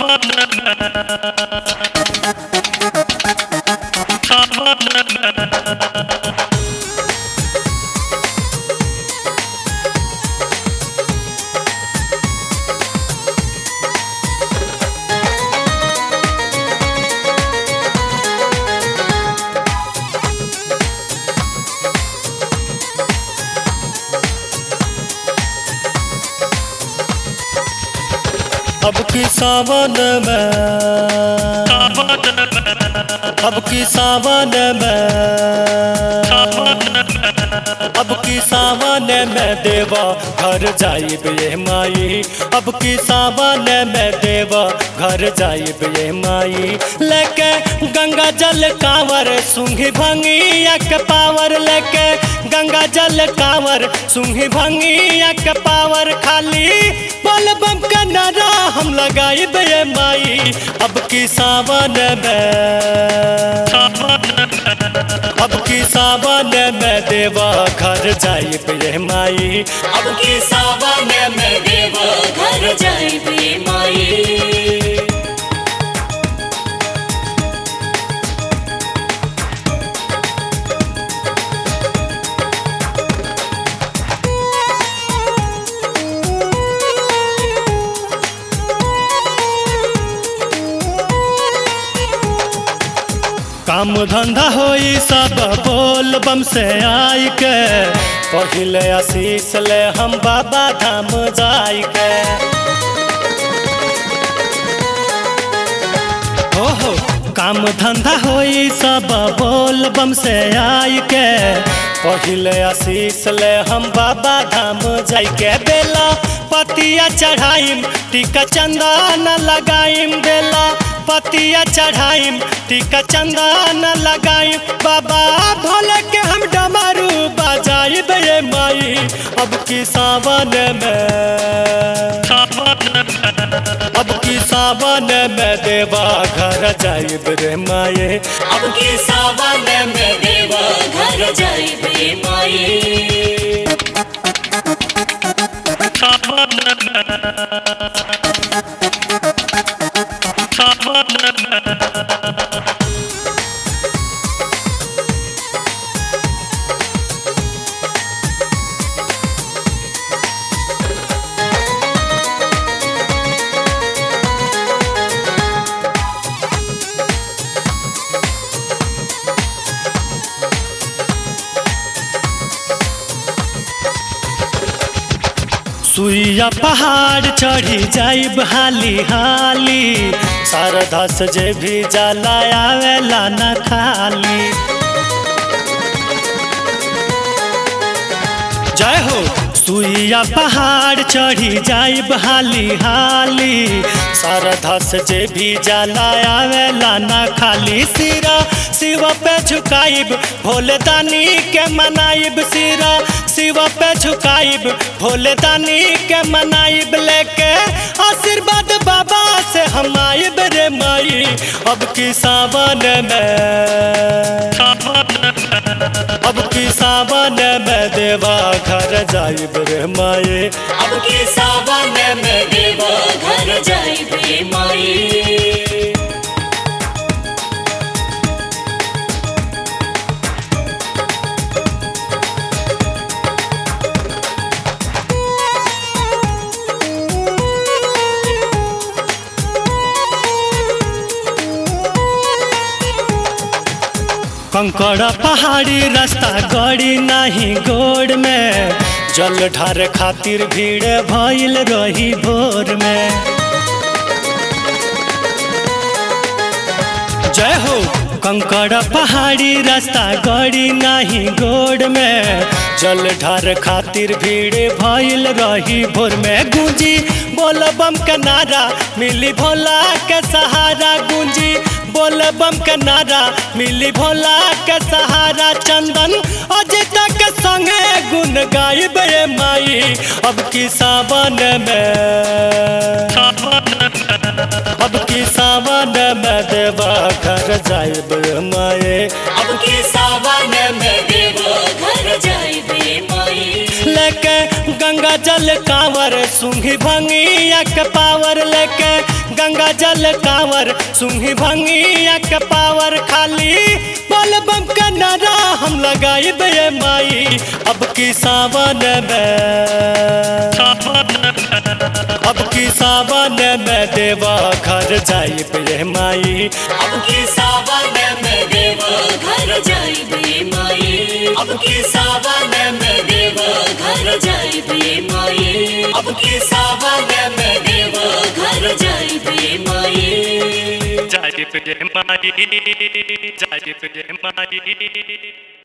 अब की सावन में, अब की सावन में, अब की सावन में देवा घर जाइब ये माई। अब की सावन में देवा घर जाइब ये माई। लेके गंगा जल कांवर सूंघी भंगी एक पावर। लेके गंगा जल कांवर सूंघी भंगी एक पावर। खाली बोल बम का नारा हम लगाइब ये माई। अब की सावन में, अब की सावन में देवा घर जाइब ये माई। अब की सावन में देवा घर जाइब ये माई। काम धंधा होई सब बोल बम से आई के। पहिले आशीष ले हम बाबा धाम जाई के। हो काम धंधा होई सब बोल बम से आई के। पहिले आशीष ले हम बाबा धाम जाई के। बेला पतिया चढ़ाइम टीका चंदन लगाइम। बेला पतिया चढ़ाइम टीका चंदन लगाइम। बाबा भोले के हम डमरू बजाइब ये माई। अब की सावन में, अब की सावन में देवा घर जाइब रे माई। अब की सावन में देवा घर जाइब ये माई। सुइया पहाड़ चढ़ी जाइब हाली हाली। शारदा से जे भी जाला आवेला न खाली। जय हो। सुइया पहाड़ चढ़ी जाइब हाली हाली। शारदा से जे भी जाला आवेला न खाली। सिरा शिव पे झुकाइब भोले दानी के मनाइब। सिरा शिव पे झुकाइब भोले दानी के मनाइब। लेके आशीर्वाद बाबा से हम आइब रे माई। अब की सावन में, अब की सावन में देवा घर जाइब रे माई। अब की सावन में देवा घर जाइब ये माई। कंकड़ पहाड़ी रास्ता गड़ी नहीं गोड़ में। जल ढार खातिर भीड़ भइल रही भोर में। जय हो। कंकड़ पहाड़ी रास्ता गड़ी नहीं गोड़ में। जल ढार खातिर भीड़ भइल रही भोर में। गूंजी बोल बम का नारा मिली भोला के सहारा। गूंजी बोल बम का नारा मिली भोला के सहारा। चंदन अजित के संगे गुन गाइब ये माई। अब की सावन में, अब की सावन में देवा घर जाइब ये माई। अब की सावन में देवा घर जाइब ये माई। लेके गंगा जल कांवर सूंघी भंगिया के पावर लेके गंगा जल कांवर सूंघी भंगिया के पावर खाली बोल बम का नारा हम लगाइब ये माई अब की सावन में अब की सावन में देवा घर जाइब ये माई अब की सावन में देवा घर जाइब ये माई अब की सावन में देवा घर जाइब ये माई अब की सावन में देवा घर जाइब ये माई जाइब ये माई जाइब ये माई।